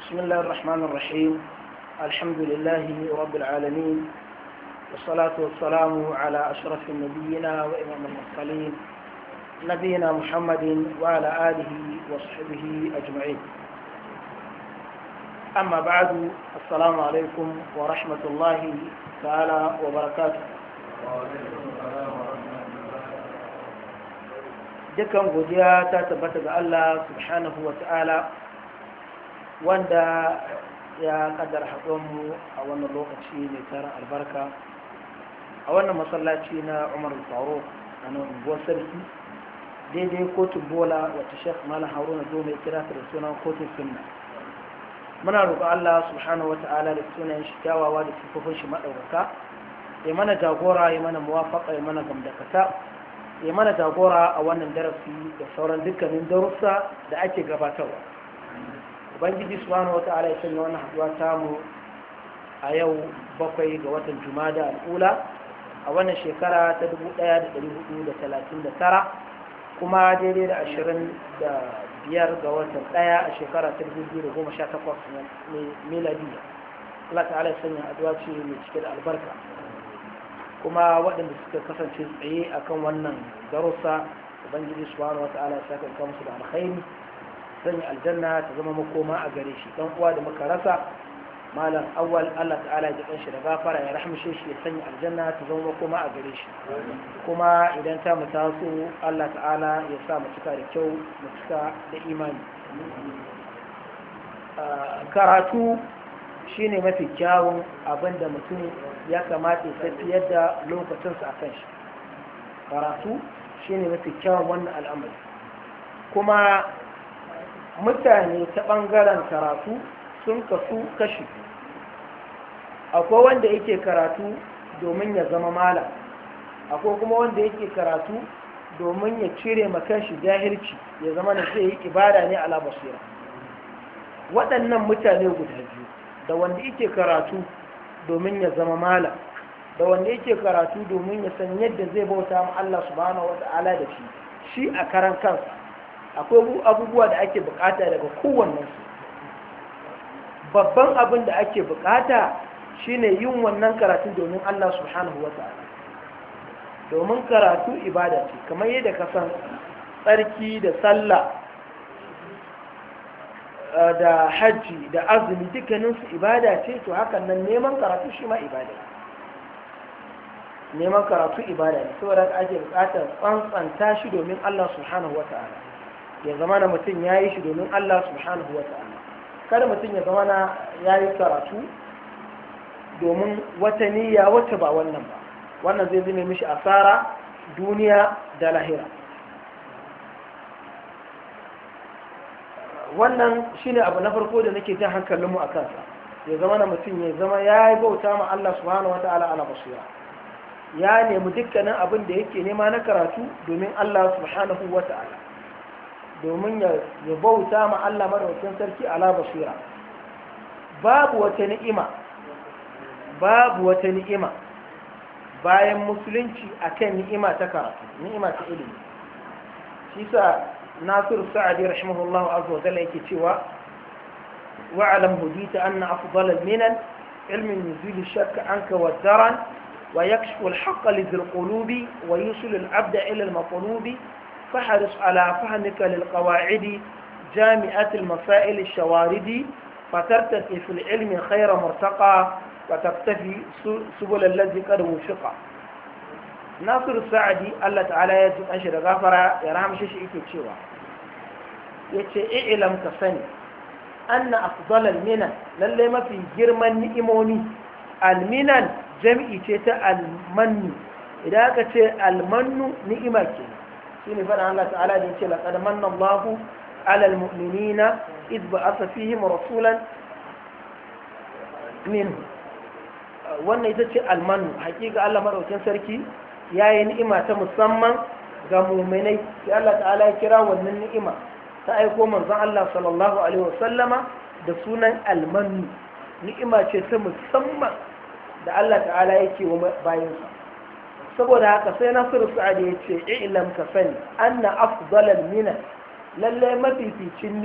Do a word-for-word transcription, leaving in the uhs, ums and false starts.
بسم الله الرحمن الرحيم. الحمد لله رب العالمين، والصلاة والسلام على أشرف نبينا وإمام المرسلين نبينا محمد وعلى آله وصحبه أجمعين. أما بعد، السلام عليكم ورحمة الله تعالى وبركاته. dukan godiya ta tabbata ga Allah subhanahu wa ta'ala wanda ya kaddara haɗuwanmu a wannan lokaci mai tarin albarka a wannan masallaci na Umar Faruk a nan unguwar sarki daidai kotun bola wata Sheikh Malam Haruna zo mai kira ta da sunan kotun sunna. Muna roƙon Allah subhanahu wa ta'ala da sunayen shi kyawawa da sifofin shi maɗaukaka ya mana jagora, ya mana muwafaƙa, ya mana gamdakata, ya mana jagora a wannan darasi da sauran dukkanin darussa da ake gabatarwa. Ubangiji subhanahu wata'ala ya sanya wannan haduwa tamu a yau bakwai ga watan Jumada al'ula a wannan shekara ta dubu ɗaya da ɗari hudu da talatin da tara, kuma daidai da ashirin da biyar ga watan ɗaya a shekara ta dubu biyu da goma sha takwas miladiya. Allah ta'ala ya sanya haduwa ce mai cike da albarka, kuma waɗanda suka kasance tsaye akan wannan darussa ubangiji subhanahu wata'ala ya saka kan musu da alkhairi, sanya aljanna ta zama makoma a gare shi. Dan uwa da muka rasa malam awwal, Allah ta'ala ya jikan shi da gafara, ya rahmishe shi, ya sanya aljanna ta zama makoma a gare shi. Kuma idan ta mu taso Allah ta'ala ya sa mu cika da kyau, mu cika da imani. Karatu shine mafi kyawun abin da mutum ya kamata ya tafiyar da lokacinsa a kan shi. Karatu shine mafi kyawun wannan al'amari. Kuma mutane ta ɓangaren karatu sun kasu kashi. Akwai wanda yake karatu domin ya zama malam, akwai kuma wanda yake karatu domin ya cire makanshi jahilci, ya zama da zai yi ibada ne ala basira. Waɗannan mutane guda biyu, da wanda yake karatu domin ya zama malam, da wanda yake karatu domin ya san yadda zai bauta ma Allah subhanahu wata'ala da shi shi a karan kansa, akwai abubuwa da ake bukata daga kowannen su. Babban abin da ake bukata shine yin wannan karatu domin Allah subhanahu wata'ala, domin karatu ibada ce, kamar yadda ka san tsarki da sallah da hajji da azumi dukkaninsu ibada ce, to hakan nan neman karatu shi ma ibada ne. Neman karatu ibada ne, saboda ake bukatar tsantsanta shi domin Allah subhanahu wata'ala, ya zama na mutum ya yi shi domin Allah subhanahu wata'ala. Kada mutum ya zama na ya yi karatu domin wata niyya wacce ba wannan ba, wannan zai zame mishi asara duniya da lahira. Wannan shine abu na farko da nake jan hankalinmu a kansa, ya zama na mutum ya zama ya yi bauta ma Allah subhanahu wata'ala ala basira, ya nemi dukkanin abin da yake nema na karatu domin Allah subhanahu wata'ala, domin ya bauta ma Allah madaukakin sarki ala basira. Babu wata ni'ima babu wata ni'ima bayan musulunci akan ni'ima ta karatu, ni'ima ta ilimi. shi sa Nasiru Sa'adi rahimahullahu azza wa jalla yake cewa wa'alam hudita anna afdal al-minan ilmin yuzil ash-shakka anka wad-daran wa yakshifu al-haqqa lidhil qulubi wa yusil al-'abda ila al-maqlubi fahris ala fahmika lil-qawa'idi jami'at al-masail ash-shawaridi fatartaqi fi al-'ilmi khayra murtaqa wa taqtafi subul alladhi qad wufiqa. Nasiru Sa'adi Allah ta'ala ya ji kanshi da gafara ya rahamshe shi yake cewa yace i'lam ka sani anna afdalal minan, lalle mafi girman ni'imoni, alminan jam'i ce ta almannu. idan aka ce almannu ni'ima ke, shine faɗin Allah ta'ala da yace laqad manna Allahu 'alal mu'minina idh ba'atha fihim rasulan minhum. wannan ita ce almannu. Hakika Allah madaukakin sarki yayi ni'ima ta musamman ga mu'minai, sai Allah ta'ala ya kira wannan ni'ima ta aiko manzon Allah sallallahu alaihi wasallama da sunan almannu. Ni'ima ce ta musamman da Allah ta'ala yake wa bayinsa. saboda haka sai Nasiru Sa'adi ya ce i'lam ka sani anna afdalal minan, lalle mafificin